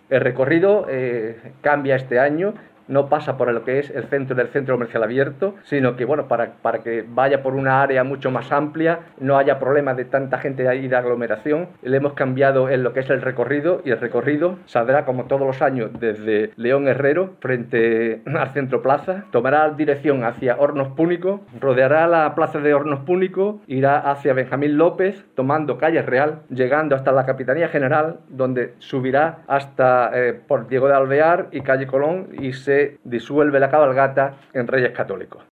El recorrido cambia este año. No pasa por lo que es el centro del centro comercial abierto, sino que, bueno, para que vaya por una área mucho más amplia, no haya problemas de tanta gente ahí de aglomeración. Le hemos cambiado en lo que es el recorrido, y el recorrido saldrá como todos los años desde León Herrero, frente al Centro Plaza, tomará dirección hacia Hornos Púnico, rodeará la plaza de Hornos Púnico, irá hacia Benjamín López, tomando calle Real, llegando hasta la Capitanía General, donde subirá hasta por Diego de Alvear y calle Colón, y se disuelve la cabalgata en Reyes Católicos.